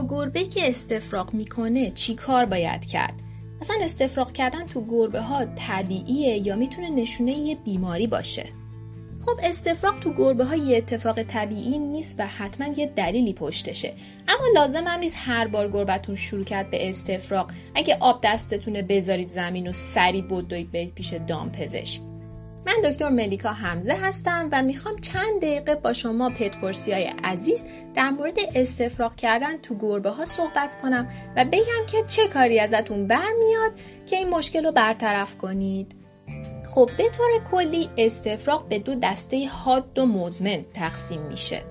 با گربه که استفراغ میکنه چی کار باید کرد؟ مثلا استفراغ کردن تو گربه ها طبیعیه یا میتونه نشونه یه بیماری باشه؟ خب استفراغ تو گربه ها یه اتفاق طبیعی نیست و حتما یه دلیلی پشتشه. اما لازم هم نیست هر بار گربتون شروع کرد به استفراغ اگه آب دستتونه بذارید زمین و سری بدوید برید پیش دامپزشک. من دکتر ملیکا حمزه هستم و میخوام چند دقیقه با شما پت‌پرسی‌های عزیز در مورد استفراغ کردن تو گربه ها صحبت کنم و بگم که چه کاری ازتون برمیاد که این مشکل رو برطرف کنید. خب به طور کلی استفراغ به دو دسته حاد و مزمن تقسیم میشه.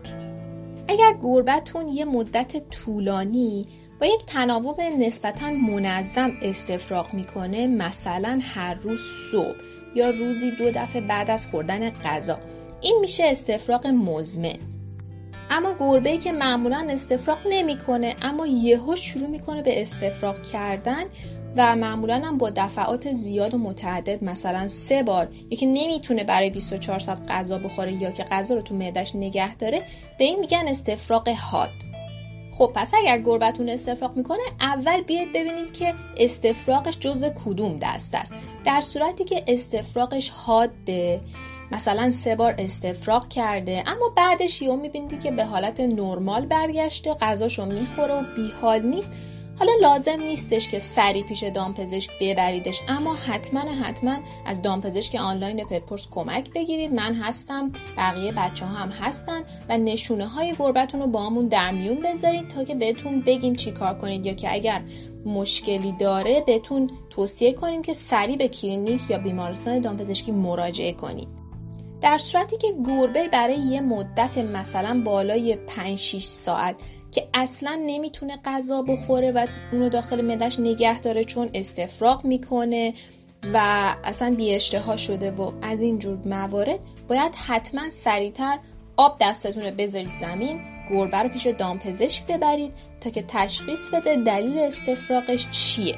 اگر گربه‌تون یه مدت طولانی با یک تناوب نسبتاً منظم استفراغ میکنه، مثلا هر روز صبح یا روزی 2 دفعه بعد از خوردن غذا، این میشه استفراغ مزمن. اما گربه‌ای که معمولاً استفراغ نمیکنه اما یهو شروع میکنه به استفراغ کردن و معمولاً هم با دفعات زیاد و متعدد، مثلا 3 بار، یکی نمیتونه برای 24 ساعت غذا بخوره یا که غذا رو تو معده‌اش نگه داره، به این میگن استفراغ حاد. خب پس اگر گربتون استفراغ میکنه، اول بیاید ببینید که استفراغش جزو کدوم دسته است. در صورتی که استفراغش حاده، مثلا 3 بار استفراغ کرده اما بعدش یهو میبینید که به حالت نرمال برگشته، غذاشو میخوره و بیحال نیست، حالا لازم نیستش که سری پیش دامپزشک ببریدش، اما حتما از دامپزشک آنلاین پت‌پرس کمک بگیرید. من هستم، بقیه بچه‌ها هم هستن و نشونه های گربتون رو با همون در میون بذارید تا که بهتون بگیم چی کار کنید، یا که اگر مشکلی داره بهتون توصیه کنیم که سری به کلینیک یا بیمارستان دامپزشکی مراجعه کنید. در صورتی که گربه برای یه مدت مثلا بالای 5-6 ساعت که اصلا نمیتونه غذا بخوره و اونو داخل معده‌اش نگه داره چون استفراغ میکنه و اصلا بی اشتها شده و از این جور موارد، باید حتما سریعتر آب دستتونه بذارید زمین، گربه رو پیش دامپزشک ببرید تا که تشخیص بده دلیل استفراغش چیه.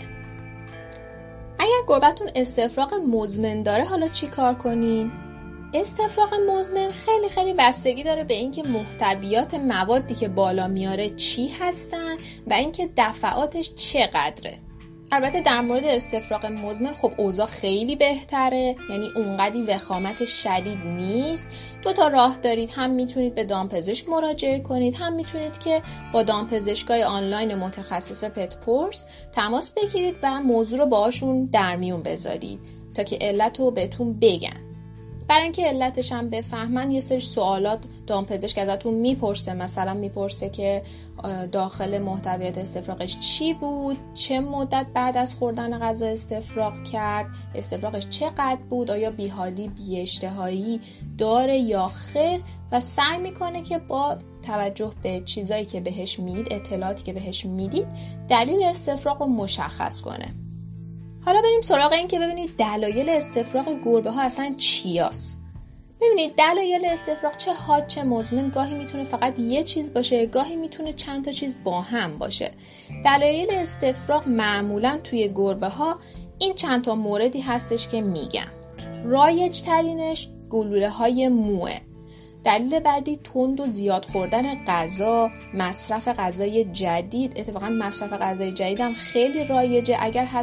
اگر گربتون استفراغ مزمن داره، حالا چی کار کنین؟ استفراغ مزمن خیلی بستگی داره به اینکه محتویات موادی که بالا میاره چی هستن و اینکه دفعاتش چقدره. البته در مورد استفراغ مزمن خب اوضاع خیلی بهتره، یعنی اونقدی وخامت شدید نیست. 2 راه دارید، هم میتونید به دامپزشک مراجعه کنید، هم میتونید که با دامپزشکای آنلاین متخصص پت‌پرس تماس بگیرید و موضوع رو باهاشون در میون بذارید تا که علت رو بهتون بگن. برای اینکه علتش هم بفهمن یه سری سوالات دامپزشک ازتون میپرسه، مثلا میپرسه که داخل محتویات استفراغش چی بود، چه مدت بعد از خوردن غذا استفراغ کرد، استفراغش چقدر بود، آیا بیحالی بی‌اشتهایی داره یا خیر، و سعی میکنه که با توجه به چیزایی که بهش میدید، اطلاعاتی که بهش میدید، دلیل استفراغ رو مشخص کنه. حالا بریم سراغ این که ببینید دلایل استفراغ گربه ها اصلا چیاست. ببینید دلایل استفراغ چه حاد چه مزمن گاهی میتونه فقط یه چیز باشه، گاهی میتونه چند تا چیز با هم باشه. دلایل استفراغ معمولا توی گربه ها این چند تا موردی هستش که میگم. رایج ترینش گلوله های موه. دلیل بعدی تند و زیاد خوردن غذا، مصرف غذای جدید. اتفاقا مصرف غذای جدید هم خیلی رایجه.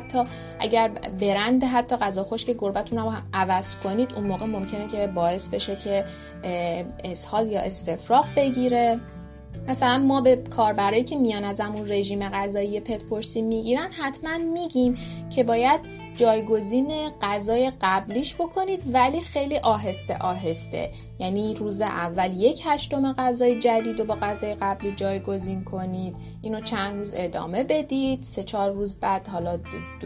اگر برند حتی غذا خشک گربتون رو هم عوض کنید، اون موقع ممکنه که باعث بشه که اسهال یا استفراغ بگیره. مثلا ما به کاربرایی که میان از همون رژیم غذایی پت‌پرسی میگیرن حتما میگیم که باید جایگزین غذای قبلیش بکنید، ولی خیلی آهسته. یعنی روز اول 1/8 غذای جدید رو با غذای قبلی جایگزین کنید، اینو چند روز ادامه بدید، 3-4 روز بعد حالا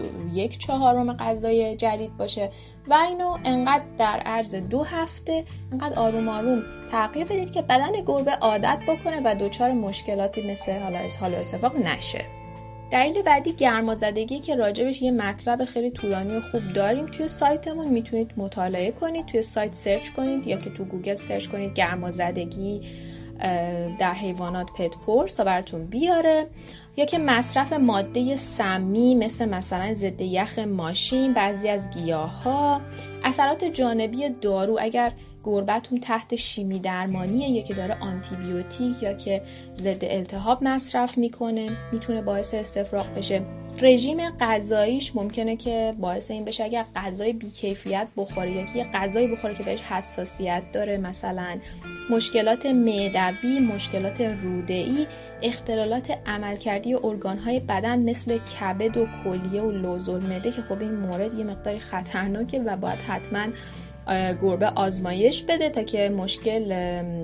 1/4 غذای جدید باشه و اینو انقدر در عرض 2 هفته انقدر آروم تغییر بدید که بدن گربه عادت بکنه و دچار مشکلاتی مثل حالا اسهال و استفراغ نشه. دلیل بعدی گرمازدگی که راجبش یه مطلب خیلی طولانی و خوب داریم توی سایتمون، میتونید مطالعه کنید، توی سایت سرچ کنید یا که تو گوگل سرچ کنید گرمازدگی در حیوانات پت‌پرس تا براتون بیاره. یا که مصرف ماده سمی مثلا ضد یخ ماشین، بعضی از گیاه‌ها، اثرات جانبی دارو. اگر گربه‌تون تحت شیمی درمانیه یا که داره آنتی بیوتیک یا که ضد التهاب مصرف میکنه، میتونه باعث استفراغ بشه. رژیم غذاییش ممکنه که باعث این بشه اگر غذای بی‌کیفیت بخوره یا که یه غذایی بخوره که بهش حساسیت داره، مثلا مشکلات معدوی، مشکلات روده‌ای، اختلالات عملکردی ارگان‌های بدن مثل کبد و کلیه و لوزالمعده که خب این مورد یه مقداری خطرناکه و باید حتما گربه آزمایش بده تا که مشکل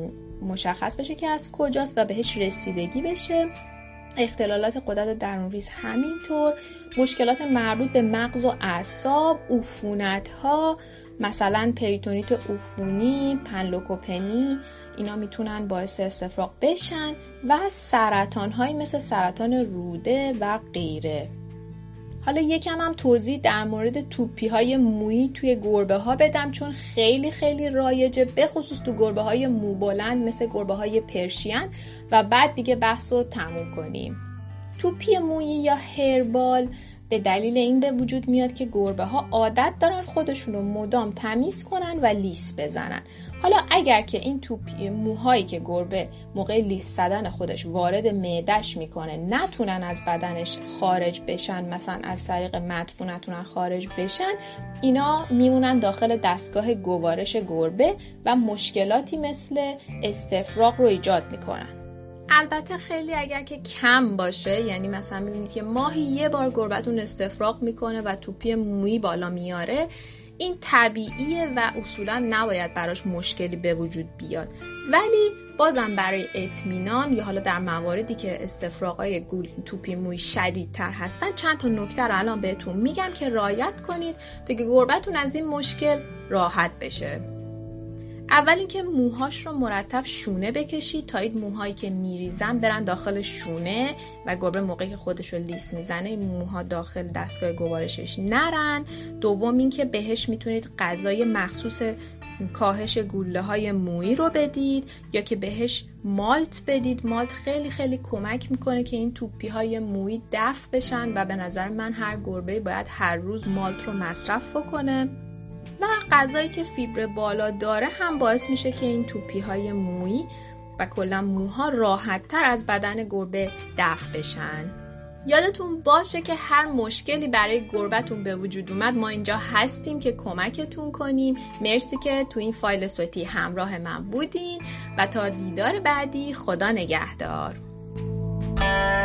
مشخص بشه که از کجاست و بهش رسیدگی بشه. اختلالات غدد درون‌ریز همینطور، مشکلات مربوط به مغز و اعصاب، عفونت‌ها مثلا پریتونیت عفونی، پنلوکوپنی، اینا میتونن باعث استفراغ بشن و سرطان‌هایی مثل سرطان روده و غیره. حالا یکم هم توضیح در مورد توپی‌های مویی توی گربه‌ها بدم چون خیلی خیلی رایجه، به خصوص تو گربه‌های مو بلند مثل گربه‌های پرشین و بعد دیگه بحثو تموم کنیم. توپی مویی یا هربال به دلیل این به وجود میاد که گربه‌ها عادت دارن خودشونو مدام تمیز کنن و لیس بزنن. حالا اگر که این توپی موهایی که گربه موقع لیس زدن خودش وارد معده‌اش میکنه نتونن از بدنش خارج بشن، مثلا از طریق مدفوع نتونن خارج بشن، اینا میمونن داخل دستگاه گوارش گربه و مشکلاتی مثل استفراغ رو ایجاد میکنن. البته خیلی اگر که کم باشه، یعنی مثلا میبینید که ماهی یه بار گربه‌تون استفراغ میکنه و توپی مویی بالا میاره، این طبیعیه و اصولا نباید براش مشکلی به وجود بیاد، ولی بازم برای اطمینان یا حالا در مواردی که استفراغ‌های توپی مویی شدیدتر هستن چند تا نکته رو الان بهتون میگم که رعایت کنید تا که گربه‌تون از این مشکل راحت بشه. اول اینکه موهاش رو مرتب شونه بکشید تا این موهایی که میریزن برن داخل شونه و گربه موقعی که خودش رو لیس میزنه این موها داخل دستگاه گوارشش نرن. دوم اینکه بهش میتونید غذای مخصوص کاهش گوله های مویی رو بدید یا که بهش مالت بدید. مالت خیلی خیلی کمک میکنه که این توپی های مویی دفع بشن و به نظر من هر گربه باید هر روز مالت رو مصرف بکنه. و غذایی که فیبر بالا داره هم باعث میشه که این توپی های مویی و کلا موها راحت تر از بدن گربه دفع بشن. یادتون باشه که هر مشکلی برای گربه‌تون به وجود اومد ما اینجا هستیم که کمکتون کنیم. مرسی که تو این فایل صوتی همراه من بودین و تا دیدار بعدی خدا نگهدار.